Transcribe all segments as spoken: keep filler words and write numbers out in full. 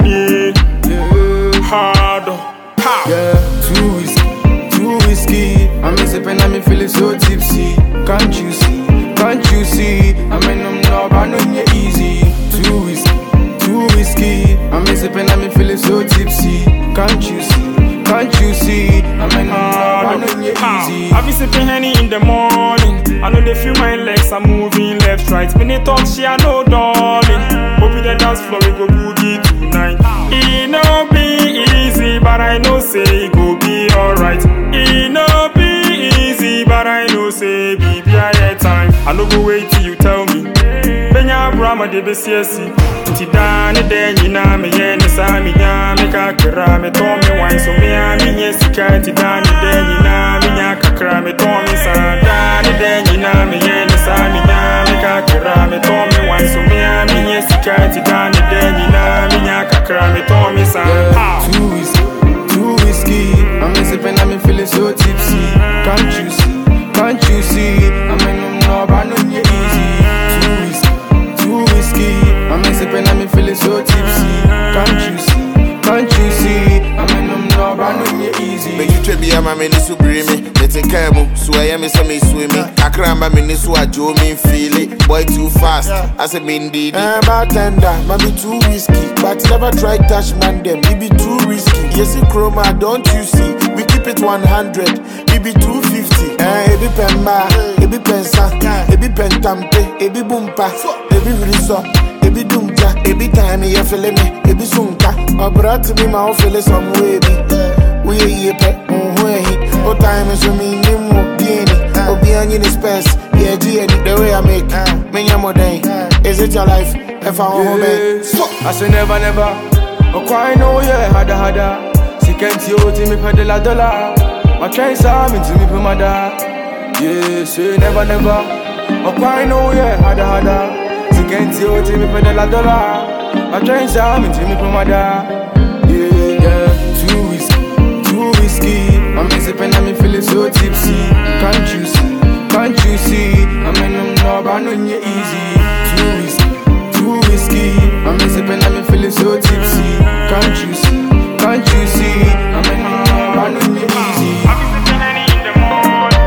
money. Yeah, hard, how? Yeah, too whiskey, too whiskey. I'm sipping, I'm feeling so tipsy. Can't you see? Can't you see? I mean, I'm not running you easy. Too whiskey, too whiskey. I'm sipping, I'm feeling so tipsy. Can't you see? Can't you see? I mean, I'm not running you easy. I be sipping Henny in the morning. I know they feel my legs are moving left, right. Minute talk, she I know, darling. Hope in the dance floor we go boogie tonight. It no be easy, but I know say it go be alright. It no be easy, but I know say be be a time. I no go wait till you tell me. Benya Brahma de B C S C. Ti dani de nyina me ye ni sa mi nya me kakra me to me wine so me a mi nye sika. Ti dani de nyina me nya kakra me to me sa. Dani de nyina me ye ni sa mi nya me kakra me to me wine so me a mi nye sika. Ti dani de nyina me nya kakra me to me sa. Too whiskey, too whiskey. I'm sipping, I'm feeling so tipsy. Can't you see? Can't you see? I mean, I'm not running you easy. Too whiskey, too whiskey. I'm sipping, I'm feeling so tipsy. Can't you see? Can't you see? I mean, I'm not running you easy. Me you be a man so bring me. Let's take care of so I am some swimming. I cramba me so I do me feel it. Boy too fast, as a mean did. I'm bartender, mommy too whiskey. But never try touch man them, it be too risky. Yes, it chroma, don't you see? We keep it one hundred, it be two fifty. Eh, it be pemba, it be pensa, it be pentampe, it be boompa, it be riso, it be dumja, it be time you feel me, it be sunka. My brother to me, my feel some way be. We a ye pet, oh way. Oh time is for me, name Bieni, oh Bieni in the space. Yeah, G the way I make, me more day. Is it your life? If I want me, I say never, never. Oh, quite no, yeah, hada, hada. Si can't you to me per la dollar? My train saw me to me per mother. Yeah, say never, never. Oh, quite no, yeah, hada, hada. Si can't you to me per la dollar? My train saw me to me per mother. Yeah, yeah, too whiskey, too whiskey. I'm sipping, I'm feeling so tipsy. Can't you see? Can't you see? I mean, I'm not running you easy. Too whiskey, too whiskey. I'm sipping, I'm feeling so tipsy. Can't you see? Can't you see? I mean, I'm not running you easy. I be sipping Henny in the morning.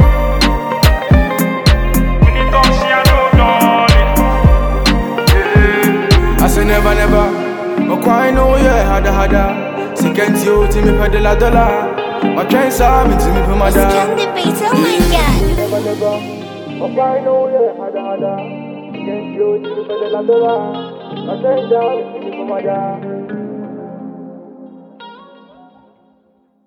Minute talk, she I know, darling. I say never, never. Oh, quite no, yeah, hada, hada. Si can't you to me per de la dollar? My train saw me to me per mother. Can the beat, oh my god. Never, never. Oh, quite no, yeah, hada, hada. Si can't you to me per de la dollar? My train saw me to me per mother.